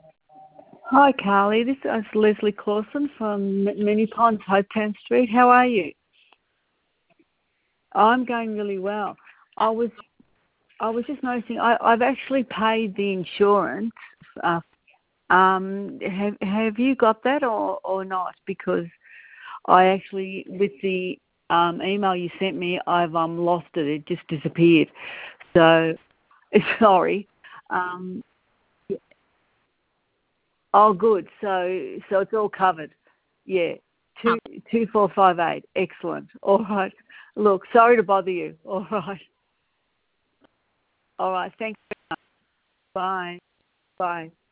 Hi, Carly. This is Leslie Clausen from Mini Ponds, Hopetown Street. How are you? I'm going really well. I was I was just noticing I've actually paid the insurance. Uh, have you got that or not? Because I actually with the email you sent me, I've lost it. It just disappeared. So sorry. Um, oh, good. So it's all covered. Yeah. 2458. Excellent. All right. Look, sorry to bother you. All right. All right. Thanks. Bye. Bye.